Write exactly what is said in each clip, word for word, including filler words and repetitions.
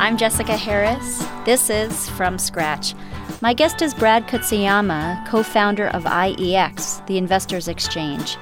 I'm Jessica Harris. This is From Scratch. My guest is Brad Kutsuyama, co-founder of I E X, the Investors Exchange.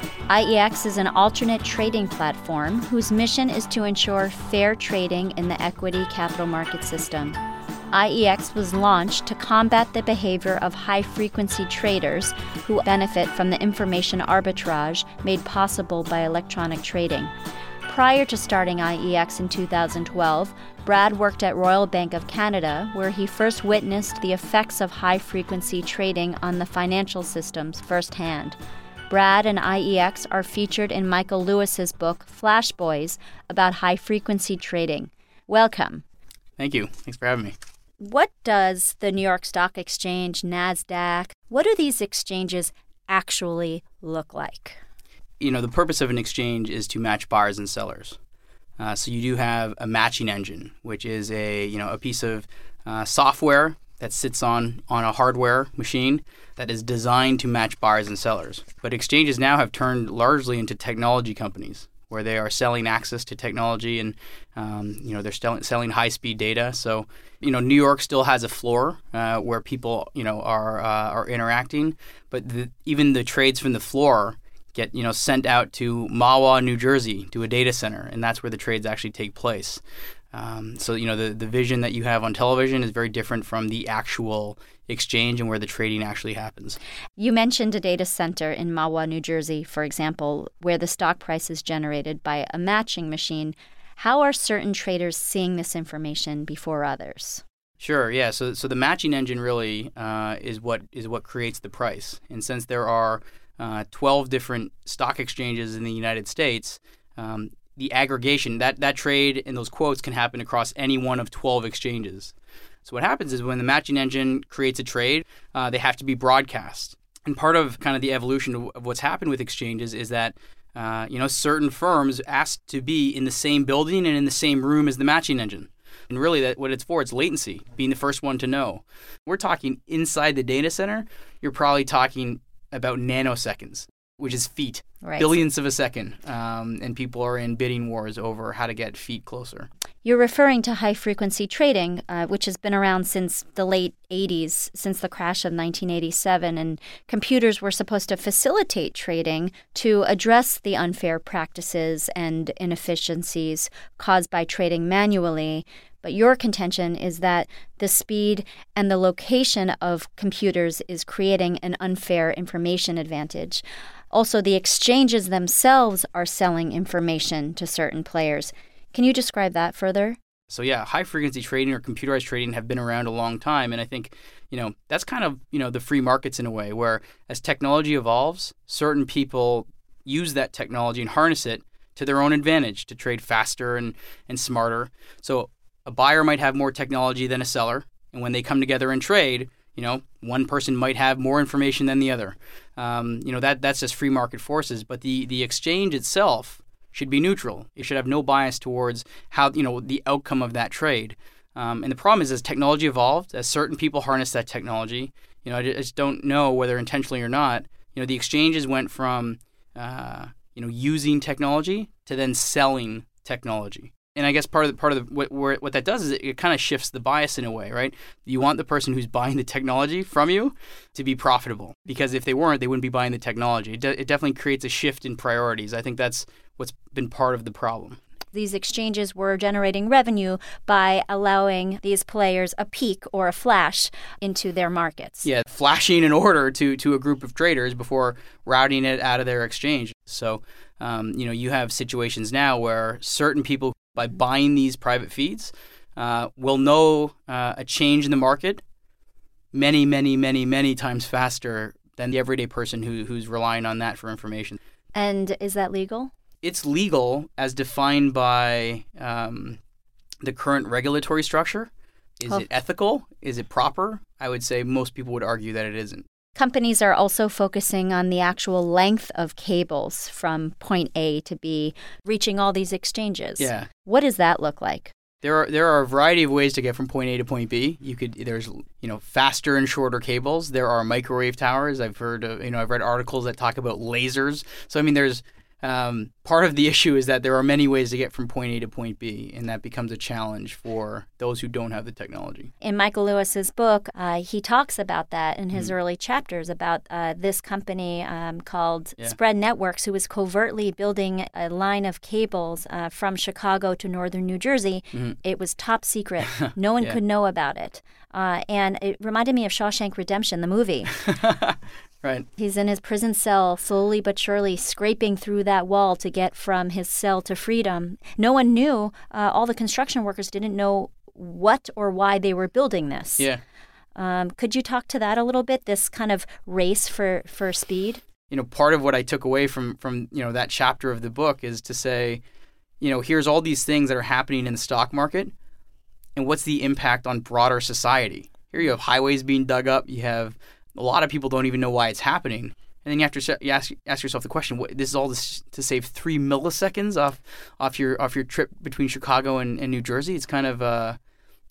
I E X is an alternate trading platform whose mission is to ensure fair trading in the equity capital market system. I E X was launched to combat the behavior of high-frequency traders who benefit from the information arbitrage made possible by electronic trading. Prior to starting I E X in two thousand twelve, Brad worked at Royal Bank of Canada, where he first witnessed the effects of high-frequency trading on the financial systems firsthand. Brad and I E X are featured in Michael Lewis's book, Flash Boys, about high-frequency trading. Welcome. Thank you. Thanks for having me. What does the New York Stock Exchange, NASDAQ, what do these exchanges actually look like? You know, the purpose of an exchange is to match buyers and sellers. Uh, so you do have a matching engine, which is a you know a piece of uh, software that sits on on a hardware machine that is designed to match buyers and sellers. But exchanges now have turned largely into technology companies, where they are selling access to technology and um, you know they're still selling high-speed data. So you know New York still has a floor uh, where people you know are uh, are interacting, but the, even the trades from the floor get you know sent out to Mahwah, New Jersey, to a data center, and that's where the trades actually take place. Um, so you know the the vision that you have on television is very different from the actual exchange and where the trading actually happens. You mentioned a data center in Mahwah, New Jersey, for example, where the stock price is generated by a matching machine. How are certain traders seeing this information before others? Sure, yeah. So so the matching engine really uh, is what is what creates the price. And since there are uh, twelve different stock exchanges in the United States, um, the aggregation, that, that trade and those quotes can happen across any one of twelve exchanges. So what happens is when the matching engine creates a trade, uh, they have to be broadcast. And part of kind of the evolution of, of what's happened with exchanges is that uh, you know certain firms ask to be in the same building and in the same room as the matching engine. And really that what it's for, it's latency, being the first one to know. We're talking inside the data center, you're probably talking about nanoseconds, which is feet, right. Billions of a second. Um, and people are in bidding wars over how to get feet closer. You're referring to high-frequency trading, uh, which has been around since the late eighties, since the crash of nineteen eighty-seven, and computers were supposed to facilitate trading to address the unfair practices and inefficiencies caused by trading manually. But your contention is that the speed and the location of computers is creating an unfair information advantage. Also, the exchanges themselves are selling information to certain players. Can you describe that further? So yeah, high-frequency trading or computerized trading have been around a long time, and I think you know that's kind of you know the free markets in a way, where as technology evolves, certain people use that technology and harness it to their own advantage to trade faster and, and smarter. So a buyer might have more technology than a seller, and when they come together and trade, you know, one person might have more information than the other. Um, you know, that that's just free market forces. But the, the exchange itself should be neutral. It should have no bias towards how, you know, the outcome of that trade. Um, and the problem is, as technology evolved, as certain people harness that technology, you know, I just don't know whether intentionally or not, you know, the exchanges went from, uh, you know, using technology to then selling technology. And I guess part of the, part of the, what, where, what that does is it, it kind of shifts the bias in a way, right? You want the person who's buying the technology from you to be profitable, because if they weren't, they wouldn't be buying the technology. It, de- it definitely creates a shift in priorities. I think that's what's been part of the problem. These exchanges were generating revenue by allowing these players a peek or a flash into their markets. Yeah, flashing an order to, to a group of traders before routing it out of their exchange. So, um, you know, you have situations now where certain people, by buying these private feeds, uh, will know uh, a change in the market many, many, many, many times faster than the everyday person who who's relying on that for information. And is that legal? It's legal as defined by um, the current regulatory structure. Is oh. it ethical? Is it proper? I would say most people would argue that it isn't. Companies are also focusing on the actual length of cables from point A to B, reaching all these exchanges. Yeah. What does that look like? There are there are a variety of ways to get from point A to point B. You could there's you know faster and shorter cables. There are microwave towers. I've heard of, you know I've read articles that talk about lasers. So I mean there's um, part of the issue is that there are many ways to get from point A to point B, and that becomes a challenge for those who don't have the technology. In Michael Lewis's book, uh, he talks about that in his mm. early chapters about uh, this company um, called yeah. Spread Networks, who was covertly building a line of cables uh, from Chicago to northern New Jersey. Mm-hmm. It was top secret. No one yeah. could know about it. Uh, and it reminded me of Shawshank Redemption, the movie. Right. He's in his prison cell, slowly but surely scraping through that wall to get from his cell to freedom. No one knew. Uh, all the construction workers didn't know what or why they were building this. Yeah. Um, could you talk to that a little bit, this kind of race for, for speed? You know, part of what I took away from, from, you know, that chapter of the book is to say, you know, here's all these things that are happening in the stock market, and what's the impact on broader society? Here you have highways being dug up. You have a lot of people don't even know why it's happening. And then you have to you ask, ask yourself the question, what, this is all this to save three milliseconds off off your off your trip between Chicago and, and New Jersey? It's kind of uh,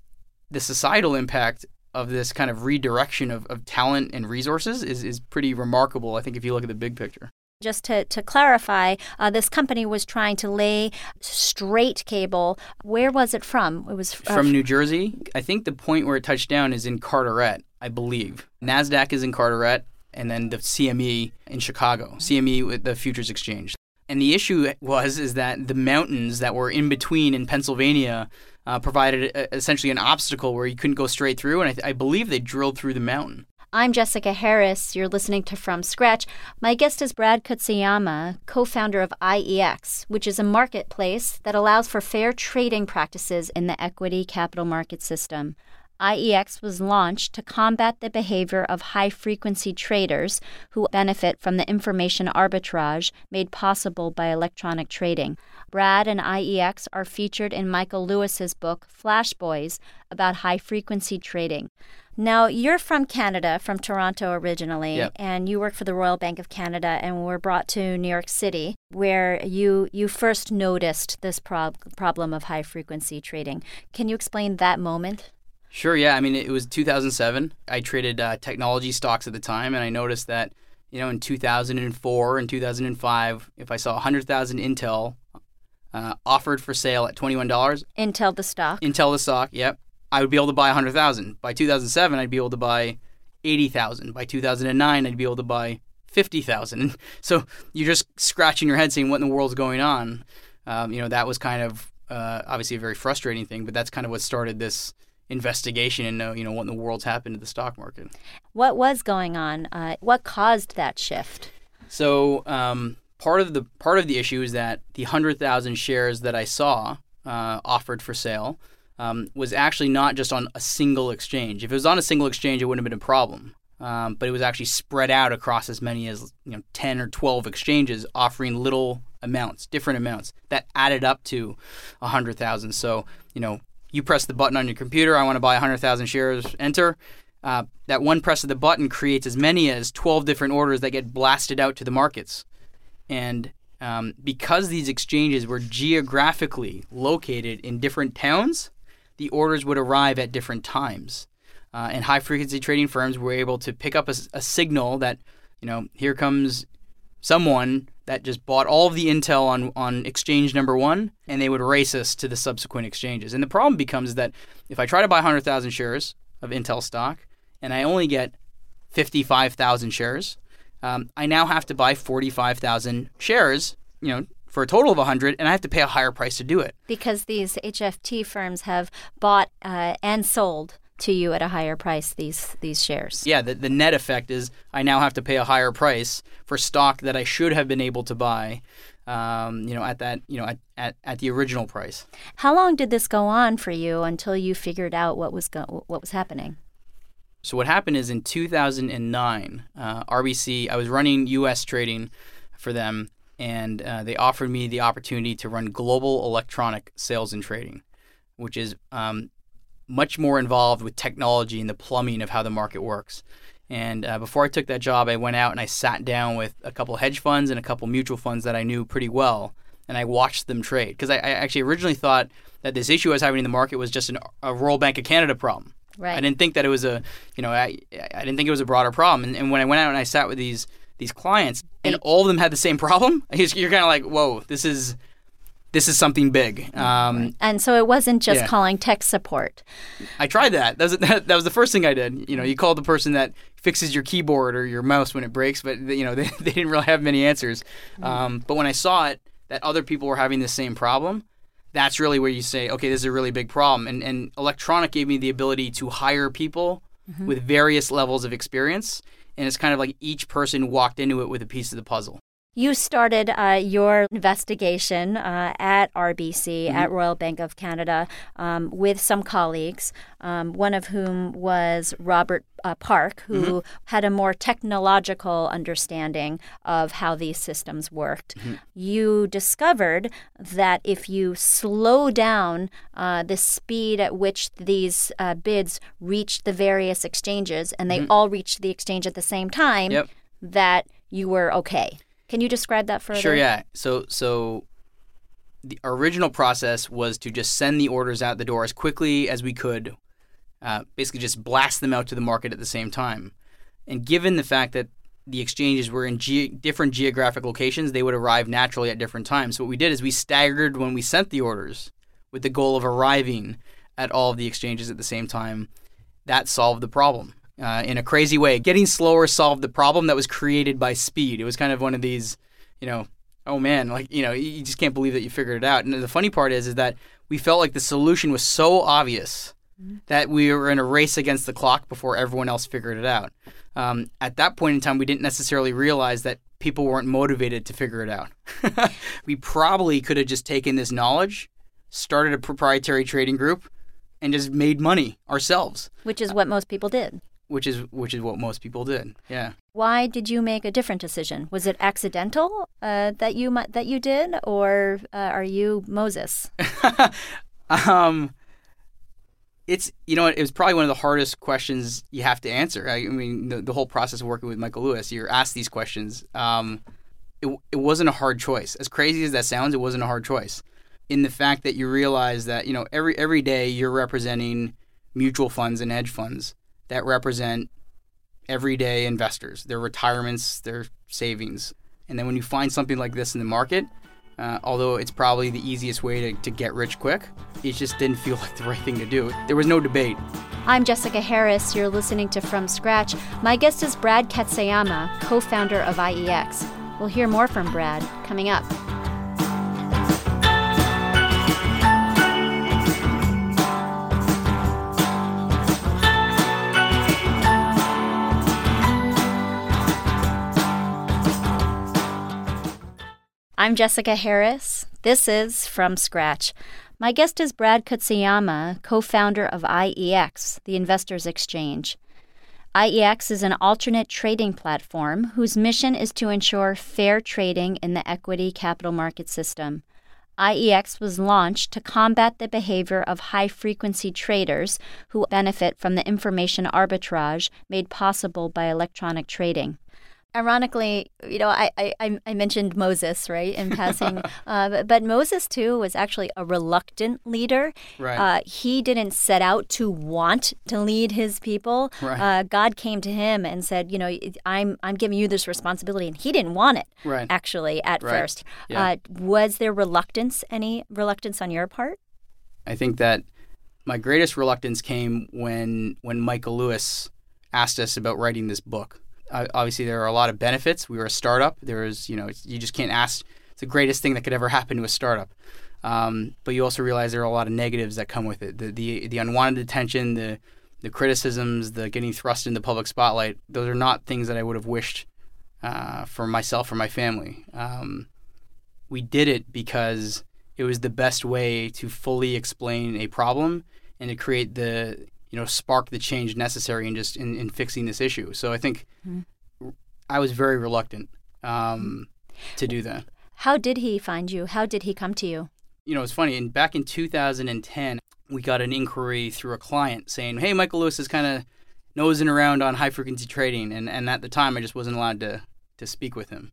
the societal impact of this kind of redirection of, of talent and resources is, is pretty remarkable, I think, if you look at the big picture. Just to, to clarify, uh, this company was trying to lay straight cable. Where was it from? It was uh, from New Jersey. I think the point where it touched down is in Carteret, I believe. NASDAQ is in Carteret, and then the C M E in Chicago. C M E with the Futures Exchange. And the issue was is that the mountains that were in between in Pennsylvania uh, provided a, essentially an obstacle where you couldn't go straight through, and I, th- I believe they drilled through the mountain. I'm Jessica Harris. You're listening to From Scratch. My guest is Brad Kutsuyama, co-founder of I E X, which is a marketplace that allows for fair trading practices in the equity capital market system. I E X was launched to combat the behavior of high-frequency traders who benefit from the information arbitrage made possible by electronic trading. Brad and I E X are featured in Michael Lewis's book, Flash Boys, about high-frequency trading. Now, you're from Canada, from Toronto originally, yep. and you work for the Royal Bank of Canada and were brought to New York City, where you you first noticed this prob- problem of high-frequency trading. Can you explain that moment? Sure, yeah. I mean, it was two thousand seven. I traded uh, technology stocks at the time, and I noticed that, you know, in two thousand four and two thousand five, if I saw one hundred thousand Intel uh, offered for sale at twenty-one dollars. Intel the stock? Intel the stock, yep. I would be able to buy one hundred thousand. By two thousand seven, I'd be able to buy eighty thousand. By two thousand nine, I'd be able to buy fifty thousand. So you're just scratching your head saying, what in the world's going on? Um, you know, that was kind of uh, obviously a very frustrating thing, but that's kind of what started this investigation and know, you know, what in the world's happened to the stock market. What was going on? Uh, what caused that shift? So um, part of the part of the issue is that the one hundred thousand shares that I saw uh, offered for sale Um, was actually not just on a single exchange. If it was on a single exchange, it wouldn't have been a problem. Um, but it was actually spread out across as many as you know, ten or twelve exchanges, offering little amounts, different amounts that added up to one hundred thousand. So, you know, you press the button on your computer, I want to buy one hundred thousand shares, enter. Uh, that one press of the button creates as many as twelve different orders that get blasted out to the markets. And um, because these exchanges were geographically located in different towns, the orders would arrive at different times. Uh, and high-frequency trading firms were able to pick up a, a signal that, you know, here comes someone that just bought all of the Intel on, on exchange number one, and they would race us to the subsequent exchanges. And the problem becomes that if I try to buy one hundred thousand shares of Intel stock, and I only get fifty-five thousand shares, um, I now have to buy forty-five thousand shares, you know, for a total of one hundred, and I have to pay a higher price to do it. Because these H F T firms have bought uh, and sold to you at a higher price these these shares. Yeah, the, the net effect is I now have to pay a higher price for stock that I should have been able to buy, um, you know, at that, you know, at, at, at the original price. How long did this go on for you until you figured out what was go- what was happening? So what happened is in two thousand nine, uh, R B C, I was running U S trading for them, and uh, they offered me the opportunity to run global electronic sales and trading, which is um, much more involved with technology and the plumbing of how the market works. And uh, before I took that job, I went out and I sat down with a couple hedge funds and a couple mutual funds that I knew pretty well, and I watched them trade. Because I, I actually originally thought that this issue I was having in the market was just an, a Royal Bank of Canada problem. Right. I didn't think that it was a, you know, I, I didn't think it was a broader problem. And, and when I went out and I sat with these these clients, and all of them had the same problem. You're kind of like, whoa, this is this is something big. Um, and so it wasn't just yeah. calling tech support. I tried that. That was that, that was the first thing I did. You know, you call the person that fixes your keyboard or your mouse when it breaks, but you know they they didn't really have many answers. Um, but when I saw it, that other people were having the same problem, that's really where you say, okay, this is a really big problem. And and Electronic gave me the ability to hire people mm-hmm. with various levels of experience, and it's kind of like each person walked into it with a piece of the puzzle. You started uh, your investigation uh, at R B C, mm-hmm. at Royal Bank of Canada, um, with some colleagues, um, one of whom was Robert uh, Park, who mm-hmm. had a more technological understanding of how these systems worked. Mm-hmm. You discovered that if you slow down uh, the speed at which these uh, bids reached the various exchanges, and they mm-hmm. all reached the exchange at the same time, yep. that you were okay. Can you describe that further? Sure, yeah. So so the original process was to just send the orders out the door as quickly as we could, uh, basically just blast them out to the market at the same time. And given the fact that the exchanges were in ge- different geographic locations, they would arrive naturally at different times. So what we did is we staggered when we sent the orders with the goal of arriving at all of the exchanges at the same time. That solved the problem. Uh, in a crazy way. Getting slower solved the problem that was created by speed. It was kind of one of these, you know, oh man, like, you know, you just can't believe that you figured it out. And the funny part is, is that we felt like the solution was so obvious mm-hmm. that we were in a race against the clock before everyone else figured it out. Um, at that point in time, we didn't necessarily realize that people weren't motivated to figure it out. We probably could have just taken this knowledge, started a proprietary trading group, and just made money ourselves. Which is what most people did. Which is which is what most people did, yeah. Why did you make a different decision? Was it accidental uh, that you that you did, or uh, are you Moses? um, it's you know it was probably one of the hardest questions you have to answer. I, I mean, the, the whole process of working with Michael Lewis, you're asked these questions. Um, it it wasn't a hard choice. As crazy as that sounds, it wasn't a hard choice. In the fact that you realize that you know every every day you're representing mutual funds and hedge funds that represent everyday investors, their retirements, their savings. And then when you find something like this in the market, uh, although it's probably the easiest way to, to get rich quick, it just didn't feel like the right thing to do. There was no debate. I'm Jessica Harris. You're listening to From Scratch. My guest is Brad Katsuyama, co-founder of I E X. We'll hear more from Brad coming up. I'm Jessica Harris. This is From Scratch. My guest is Brad Katsuyama, co-founder of I E X, the Investors Exchange. I E X is an alternate trading platform whose mission is to ensure fair trading in the equity capital market system. I E X was launched to combat the behavior of high-frequency traders who benefit from the information arbitrage made possible by electronic trading. Ironically, you know, I, I, I mentioned Moses, right, in passing, uh, but, but Moses, too, was actually a reluctant leader. Right. Uh, he didn't set out to want to lead his people. Right. Uh, God came to him and said, you know, I'm I'm giving you this responsibility, and he didn't want it, right. actually, at right. first. Yeah. Uh, was there reluctance, any reluctance on your part? I think that my greatest reluctance came when when Michael Lewis asked us about writing this book. Uh, obviously, there are a lot of benefits. We were a startup. There is, you know, you just can't ask. It's the greatest thing that could ever happen to a startup. Um, but you also realize there are a lot of negatives that come with it. The the, the unwanted attention, the the criticisms, the getting thrust in the public spotlight. Those are not things that I would have wished uh, for myself or my family. Um, we did it because it was the best way to fully explain a problem and to create the you know, spark the change necessary in just in, in fixing this issue. So I think mm-hmm. I was very reluctant um, to do that. How did he find you? How did he come to you? You know, it's funny. And back in two thousand ten, we got an inquiry through a client saying, hey, Michael Lewis is kind of nosing around on high-frequency trading. And, and at the time, I just wasn't allowed to, to speak with him.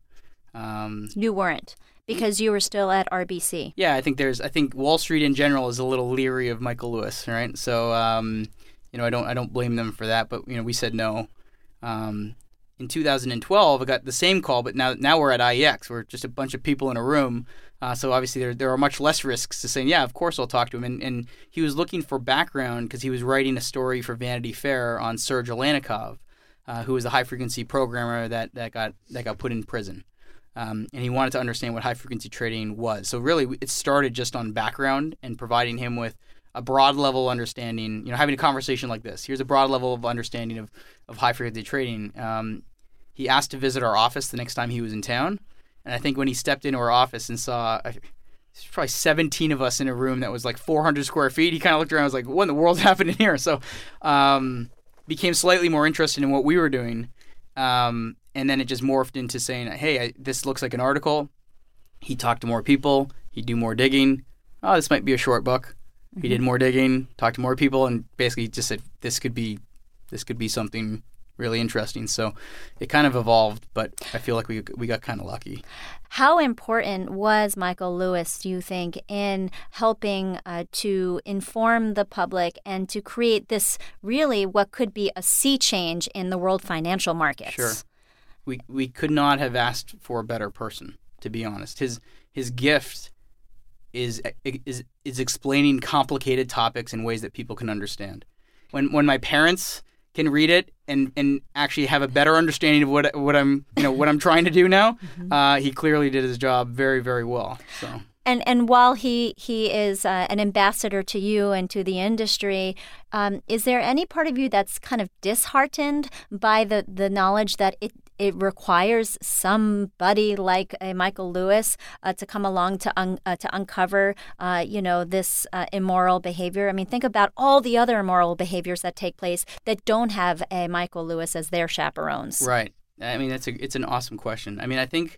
Um, you weren't? Because you were still at R B C. Yeah, I think there's. I think Wall Street in general is a little leery of Michael Lewis, right? So, um, you know, I don't. I don't blame them for that. But you know, we said no. Um, in two thousand twelve, I got the same call, but now now we're at I E X. We're just a bunch of people in a room. Uh, so obviously there there are much less risks to saying, yeah, of course I'll talk to him. And, and he was looking for background because he was writing a story for Vanity Fair on Serge Alanikov, uh, who was a high-frequency programmer that, that got that got put in prison. Um, and he wanted to understand what high-frequency trading was. So really it started just on background and providing him with a broad level understanding, you know, having a conversation like this. Here's a broad level of understanding of, of high-frequency trading. Um, he asked to visit our office the next time he was in town. And I think when he stepped into our office and saw uh, there's probably seventeen of us in a room that was like four hundred square feet, he kind of looked around and was like, what in the world's happening here? So um, became slightly more interested in what we were doing. Um, and then it just morphed into saying, hey, I, this looks like an article. He talked to more people. He'd do more digging. Oh, this might be a short book. He did more digging, talked to more people, and basically just said this could be, this could be something really interesting. So it kind of evolved, but I feel like we we got kind of lucky. How important was Michael Lewis, do you think, in helping uh, to inform the public and to create this really what could be a sea change in the world financial markets? Sure, we we could not have asked for a better person, to be honest. His his gift is is is explaining complicated topics in ways that people can understand. When when my parents can read it and, and actually have a better understanding of what what I'm you know what I'm trying to do now, mm-hmm. uh, he clearly did his job very very well. So. And and while he he is uh, an ambassador to you and to the industry, um, is there any part of you that's kind of disheartened by the, the knowledge that it it requires somebody like a Michael Lewis uh, to come along to un, uh, to uncover uh, you know this uh, immoral behavior? I mean, think about all the other immoral behaviors that take place that don't have a Michael Lewis as their chaperones. Right. I mean, that's a it's an awesome question. I mean, I think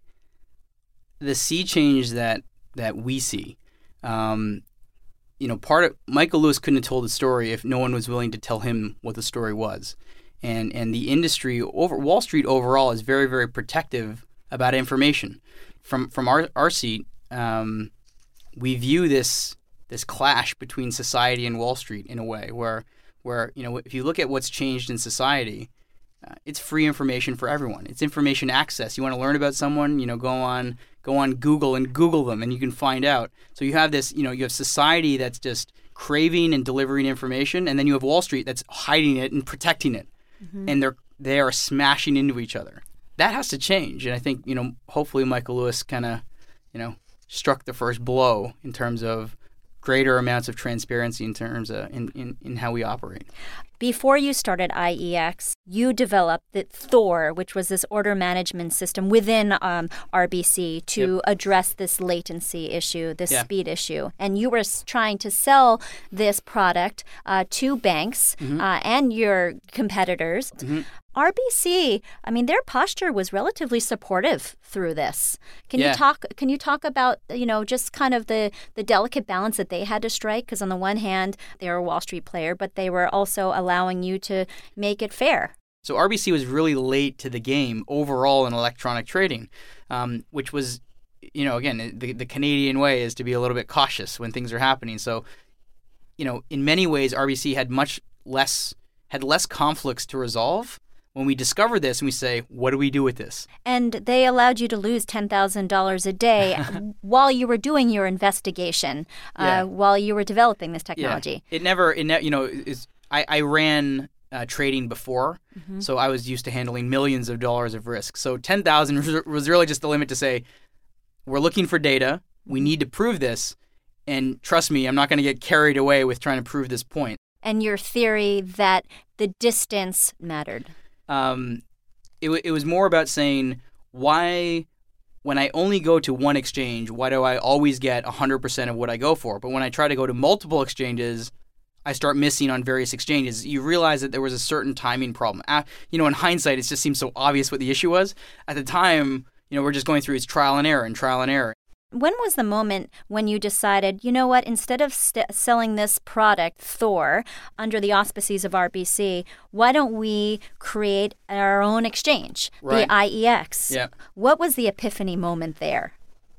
the sea change that that we see. Um, you know, part of Michael Lewis couldn't have told the story if no one was willing to tell him what the story was. And and the industry, over Wall Street overall, is very, very protective about information. From from our our seat, um, we view this this clash between society and Wall Street in a way where where you know if you look at what's changed in society, uh, it's free information for everyone. It's information access. You want to learn about someone, you know, go on go on Google and Google them, and you can find out. So you have this, you know, you have society that's just craving and delivering information, and then you have Wall Street that's hiding it and protecting it. Mm-hmm. And they're they are smashing into each other. That has to change, and I think you know hopefully Michael Lewis kind of you know struck the first blow in terms of greater amounts of transparency in terms of in, in, in how we operate. Before you started I E X, you developed the Thor, which was this order management system within um, R B C to yep. address this latency issue, this yeah. speed issue. And you were trying to sell this product uh, to banks mm-hmm. uh, and your competitors. Mm-hmm. R B C, I mean, their posture was relatively supportive through this. Can yeah. you talk? Can you talk about, you know, just kind of the, the delicate balance that they had to strike? Because on the one hand, they were a Wall Street player, but they were also allowing you to make it fair. So R B C was really late to the game overall in electronic trading, um, which was, you know, again, the, the Canadian way is to be a little bit cautious when things are happening. So, you know, in many ways, R B C had much less had less conflicts to resolve. When we discover this and we say, what do we do with this? And they allowed you to lose ten thousand dollars a day while you were doing your investigation, uh, yeah. while you were developing this technology. Yeah. It never, it ne- you know, it's, I, I ran uh, trading before, mm-hmm. so I was used to handling millions of dollars of risk. So ten thousand dollars was really just the limit to say, we're looking for data, we need to prove this, and trust me, I'm not going to get carried away with trying to prove this point. And your theory that the distance mattered. Um, it, it was more about saying, why, when I only go to one exchange, why do I always get one hundred percent of what I go for? But when I try to go to multiple exchanges, I start missing on various exchanges. You realize that there was a certain timing problem. Uh, you know, in hindsight, it just seems so obvious what the issue was. At the time, you know, we're just going through its trial and error and trial and error. When was the moment when you decided, you know what, instead of st- selling this product, Thor, under the auspices of R B C, why don't we create our own exchange, right. the I E X? Yeah. What was the epiphany moment there?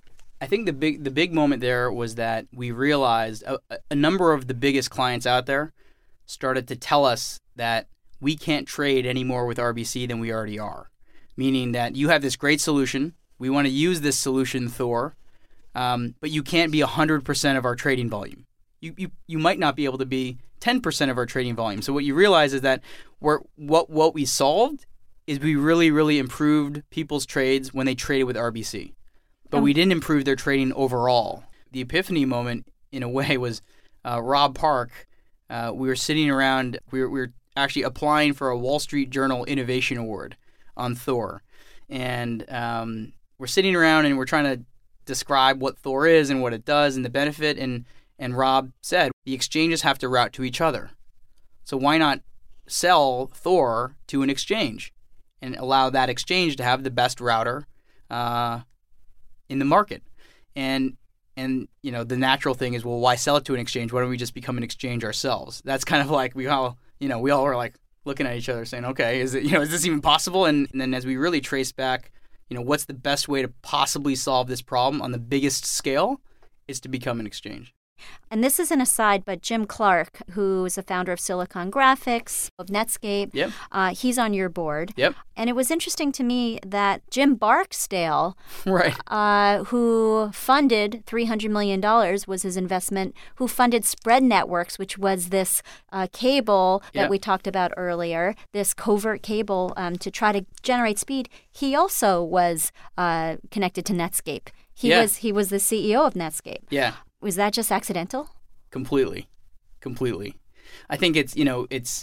I think the big the big moment there was that we realized a, a number of the biggest clients out there started to tell us that we can't trade any more with R B C than we already are. meaning that you have this great solution. We want to use this solution, Thor, um, but you can't be one hundred percent of our trading volume. You, you you might not be able to be ten percent of our trading volume. So what you realize is that we're, what what we solved is we really, really improved people's trades when they traded with R B C. But we didn't improve their trading overall. The epiphany moment, in a way, was uh, Rob Park. Uh, we were sitting around, we were, we were actually applying for a Wall Street Journal Innovation Award on Thor. And um, we're sitting around and we're trying to describe what Thor is and what it does and the benefit. And, and Rob said, the exchanges have to route to each other. So why not sell Thor to an exchange and allow that exchange to have the best router uh, in the market? And And, you know, the natural thing is, well, why sell it to an exchange? Why don't we just become an exchange ourselves? That's kind of like we all, you know, we all were like looking at each other saying, okay, is it, you know, is this even possible? And, and then as we really trace back, you know, what's the best way to possibly solve this problem on the biggest scale is to become an exchange. And this is an aside, but Jim Clark, who's the founder of Silicon Graphics, of Netscape, yep. uh, he's on your board. Yep. And it was interesting to me that Jim Barksdale, right. uh, who funded three hundred million dollars, was his investment, who funded Spread Networks, which was this uh, cable that yep. we talked about earlier, this covert cable um, to try to generate speed. He also was uh, connected to Netscape. He yeah. was he was the C E O of Netscape. Yeah. Was that just accidental? Completely. Completely. I think it's, you know, it's,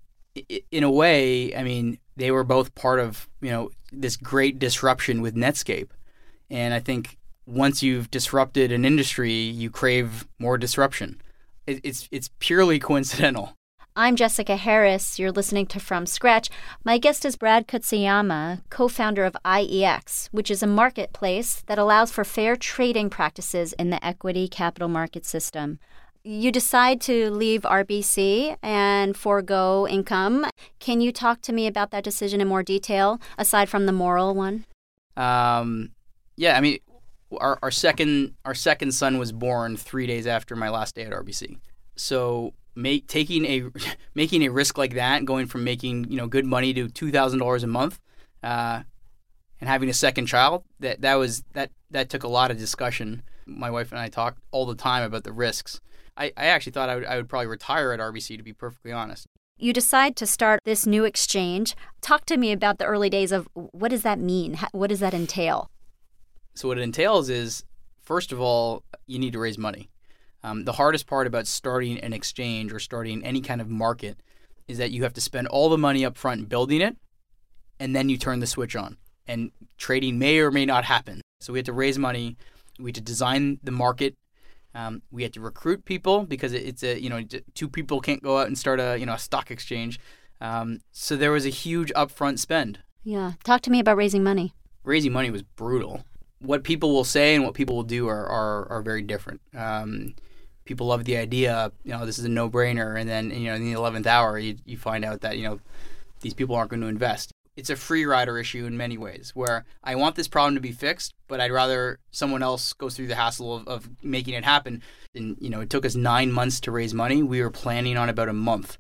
in a way, I mean, they were both part of, you know, this great disruption with Netscape. And I think once you've disrupted an industry, you crave more disruption. It, it's it's purely coincidental. I'm Jessica Harris. You're listening to From Scratch. My guest is Brad Kutsuyama, co-founder of I E X, which is a marketplace that allows for fair trading practices in the equity capital market system. You decide to leave R B C and forego income. Can you talk to me about that decision in more detail, aside from the moral one? Um, yeah, I mean, our, our second our second son was born three days after my last day at R B C. So Make, taking a making a risk like that, going from making you know good money to two thousand dollars a month, uh, and having a second child, that that was that that took a lot of discussion. My wife and I talked all the time about the risks. I, I actually thought I would I would probably retire at R B C, to be perfectly honest. You decide to start this new exchange. Talk to me about the early days of what does that mean? What does that entail? So what it entails is, first of all, you need to raise money. Um, the hardest part about starting an exchange or starting any kind of market is that you have to spend all the money up front building it, and then you turn the switch on. And trading may or may not happen. So we had to raise money. We had to design the market. Um, we had to recruit people because it's a you know two people can't go out and start a you know a stock exchange. Um, so there was a huge upfront spend. Yeah, talk to me about raising money. Raising money was brutal. What people will say and what people will do are are, are very different. Um, People love the idea, you know, this is a no-brainer, and then, you know, in the eleventh hour, you, you find out that, you know, these people aren't going to invest. It's a free rider issue in many ways, where I want this problem to be fixed, but I'd rather someone else go through the hassle of, of making it happen. And, you know, it took us nine months to raise money. We were planning on about a month.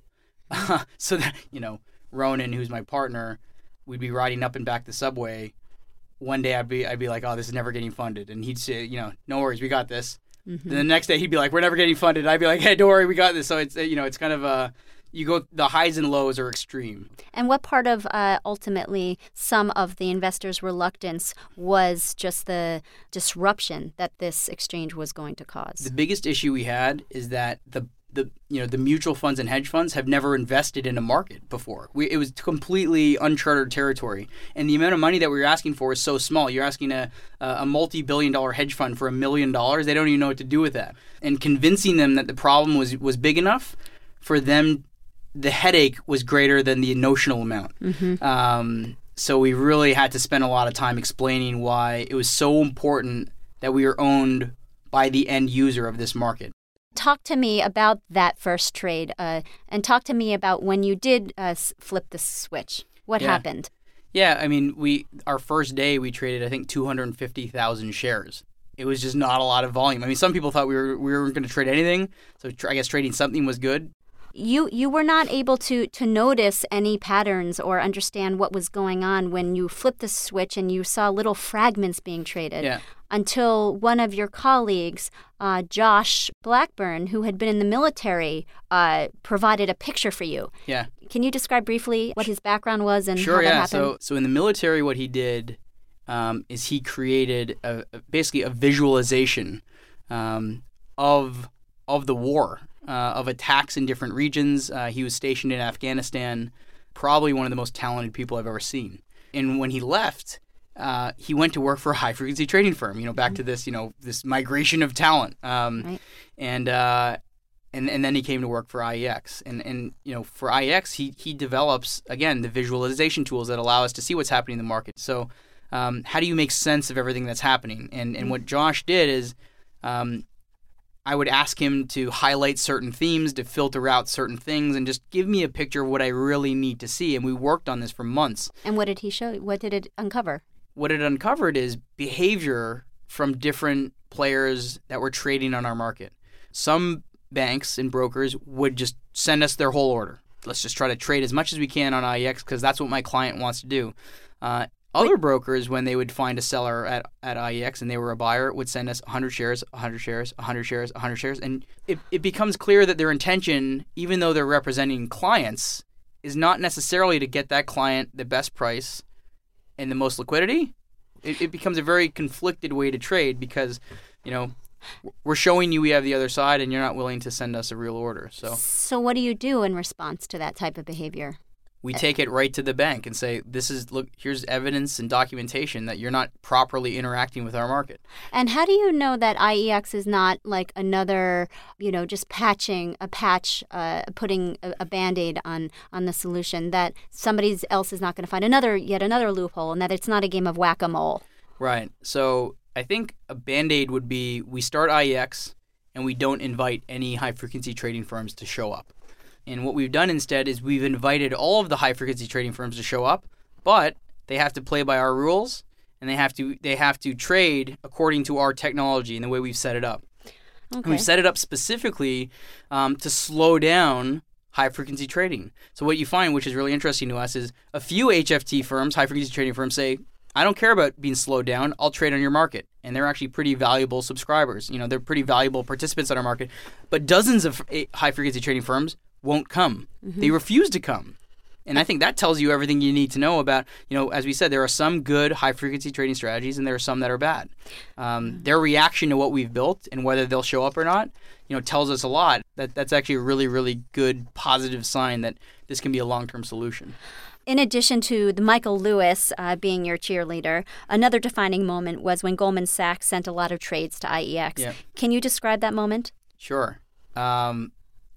So that, you know, Ronan, who's my partner, we'd be riding up and back the subway. One day I'd be I'd be like, oh, this is never getting funded. And he'd say, you know, no worries, we got this. Mm-hmm. Then the next day he'd be like, we're never getting funded. I'd be like, hey, don't worry, we got this. So it's, you know, it's kind of a, you go, the highs and lows are extreme. And what part of uh, ultimately some of the investors' reluctance was just the disruption that this exchange was going to cause? The biggest issue we had is that the the you know the mutual funds and hedge funds have never invested in a market before. We, it was completely uncharted territory, and the amount of money that we were asking for is so small. You're asking a a multi-billion dollar hedge fund for a million dollars. They don't even know what to do with that. And convincing them that the problem was was big enough for them, the headache was greater than the notional amount. Mm-hmm. Um, so we really had to spend a lot of time explaining why it was so important that we were owned by the end user of this market. Talk to me about that first trade, uh, and talk to me about when you did uh, flip the switch. What yeah. happened? Yeah, I mean, we our first day we traded I think two hundred fifty thousand shares. It was just not a lot of volume. I mean, some people thought we were we weren't going to trade anything, so I guess trading something was good. You you were not able to to notice any patterns or understand what was going on when you flipped the switch and you saw little fragments being traded Yeah. until one of your colleagues, uh, Josh Blackburn, who had been in the military, uh, provided a picture for you. Yeah. Can you describe briefly what his background was and Sure, how that yeah. happened? So, so in the military, what he did um, is he created a, a- basically a visualization um, of of the war, uh, of attacks in different regions. Uh, he was stationed in Afghanistan, probably one of the most talented people I've ever seen. And when he left, uh, he went to work for a high frequency trading firm. You know, back to this, you know, this migration of talent. Um, Right. And uh, and and then he came to work for I E X. And and you know, for I E X, he he develops again the visualization tools that allow us to see what's happening in the market. So, um, how do you make sense of everything that's happening? And and what Josh did is, um, I would ask him to highlight certain themes, to filter out certain things, and just give me a picture of what I really need to see. And we worked on this for months. And what did he show you? What did it uncover? What it uncovered is behavior from different players that were trading on our market. Some banks and brokers would just send us their whole order. Let's just try to trade as much as we can on I E X because that's what my client wants to do. Uh, other brokers, when they would find a seller at, at I E X and they were a buyer, would send us one hundred shares, one hundred shares, one hundred shares, one hundred shares. And it, it becomes clear that their intention, even though they're representing clients, is not necessarily to get that client the best price and the most liquidity. It, it becomes a very conflicted way to trade because, you know, we're showing you we have the other side and you're not willing to send us a real order. So So what do you do in response to that type of behavior? we take it right to the bank and say, this is, look, here's evidence and documentation that you're not properly interacting with our market. And how do you know that I E X is not like another, you know, just patching a patch, uh, putting a, a Band-Aid on, on the solution, that somebody else is not going to find another, yet another loophole, and that it's not a game of whack-a-mole? Right. So I think a Band-Aid would be we start I E X and we don't invite any high-frequency trading firms to show up. And what we've done instead is we've invited all of the high-frequency trading firms to show up, but they have to play by our rules and they have to they have to trade according to our technology and the way we've set it up. Okay. And we've set it up specifically um, to slow down high-frequency trading. So what you find, which is really interesting to us, is a few H F T firms, high-frequency trading firms, say, I don't care about being slowed down. I'll trade on your market. And they're actually pretty valuable subscribers. You know, they're pretty valuable participants on our market. But dozens of high-frequency trading firms won't come. Mm-hmm. They refuse to come. And I think that tells you everything you need to know about, you know, as we said, there are some good high-frequency trading strategies and there are some that are bad. Um, mm-hmm. Their reaction to what we've built and whether they'll show up or not, you know, tells us a lot. That That's actually a really, really good positive sign that this can be a long-term solution. In addition to the Michael Lewis uh, being your cheerleader, another defining moment was when Goldman Sachs sent a lot of trades to I E X. Yeah. Can you describe that moment? Sure. Um,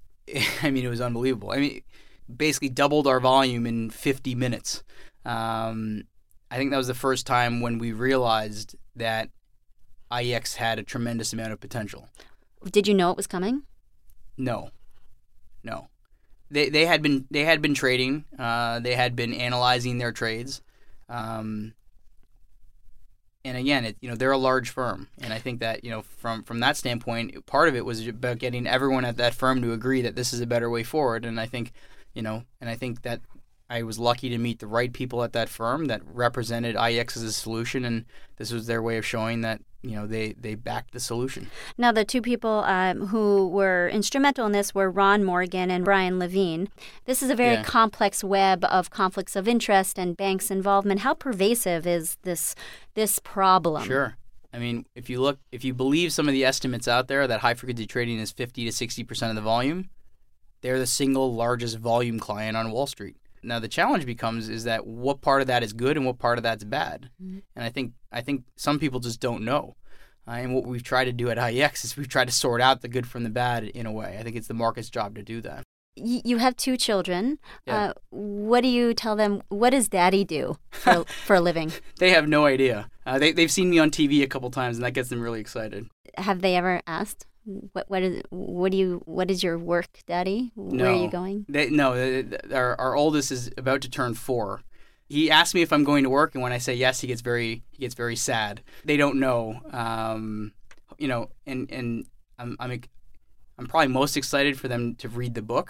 I mean, it was unbelievable. I mean, basically doubled our volume in fifty minutes. Um, I think that was the first time when we realized that I E X had a tremendous amount of potential. Did you know it was coming? No. No. They they had been they had been trading. Uh, they had been analyzing their trades, um, and again, it, you know, they're a large firm, and I think that, you know, from from that standpoint, part of it was about getting everyone at that firm to agree that this is a better way forward. And I think, you know, and I think that I was lucky to meet the right people at that firm that represented I E X as a solution, and this was their way of showing that, you know, they, they backed the solution. Now, the two people um, who were instrumental in this were Ron Morgan and Brian Levine. This is a very Yeah. complex web of conflicts of interest and banks' involvement. How pervasive is this this problem? Sure. I mean, if you look, if you believe some of the estimates out there that high frequency trading is fifty to sixty percent of the volume, they're the single largest volume client on Wall Street. Now the challenge becomes is that what part of that is good and what part of that's bad, mm-hmm. and I think I think some people just don't know. Uh, and what we've tried to do at I E X is we've tried to sort out the good from the bad in a way. I think it's the market's job to do that. Y- you have two children. Yeah. Uh, what do you tell them? What does Daddy do for for a living? They have no idea. Uh, they they've seen me on T V a couple times, and that gets them really excited. Have they ever asked? What what is what do you what is your work, Daddy? Where no, are you going? They, no, they, our our oldest is about to turn four. He asks me if I'm going to work, and when I say yes, he gets very he gets very sad. They don't know, um, you know, and and I'm I'm I'm probably most excited for them to read the book.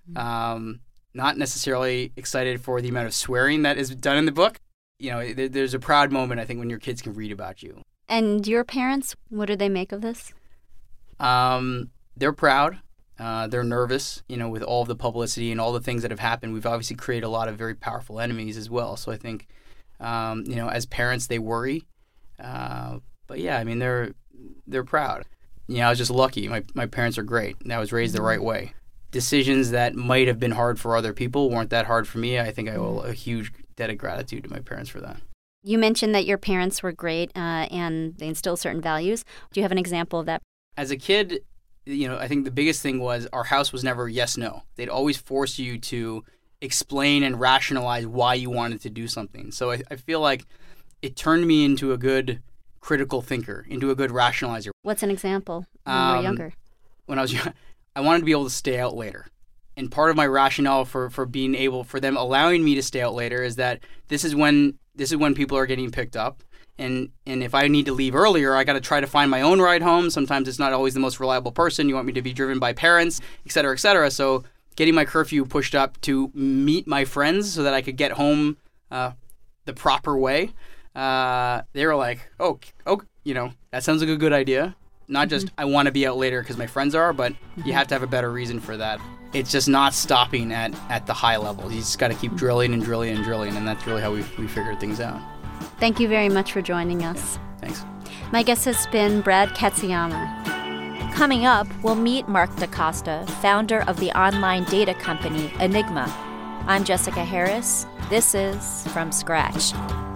Um, not necessarily excited for the amount of swearing that is done in the book. You know, there, there's a proud moment, I think, when your kids can read about you. And your parents, what do they make of this? Um, they're proud. Uh, they're nervous, you know, with all of the publicity and all the things that have happened. We've obviously created a lot of very powerful enemies as well. So I think, um, you know, as parents, they worry. Uh, but yeah, I mean, they're they're proud. You know, I was just lucky. My my parents are great. And I was raised the right way. Decisions that might have been hard for other people weren't that hard for me. I think I owe a huge debt of gratitude to my parents for that. You mentioned that your parents were great uh, and they instilled certain values. Do you have an example of that? As a kid, you know, I think the biggest thing was our house was never yes, no. They'd always force you to explain and rationalize why you wanted to do something. So I, I feel like it turned me into a good critical thinker, into a good rationalizer. What's an example when you Um, were younger? When I was young, I wanted to be able to stay out later. And part of my rationale for, for being able, for them allowing me to stay out later is that this is when this is when people are getting picked up. And and if I need to leave earlier, I got to try to find my own ride home. Sometimes it's not always the most reliable person. You want me to be driven by parents, et cetera, et cetera. So getting my curfew pushed up to meet my friends so that I could get home uh, the proper way, uh, they were like, oh, oh, you know, that sounds like a good idea. Not just mm-hmm. I want to be out later because my friends are, but mm-hmm. you have to have a better reason for that. It's just not stopping at, at the high level. You just got to keep drilling and drilling and drilling, and that's really how we we figured things out. Thank you very much for joining us. Thanks. My guest has been Brad Katsuyama. Coming up, we'll meet Mark DaCosta, founder of the online data company Enigma. I'm Jessica Harris. This is From Scratch.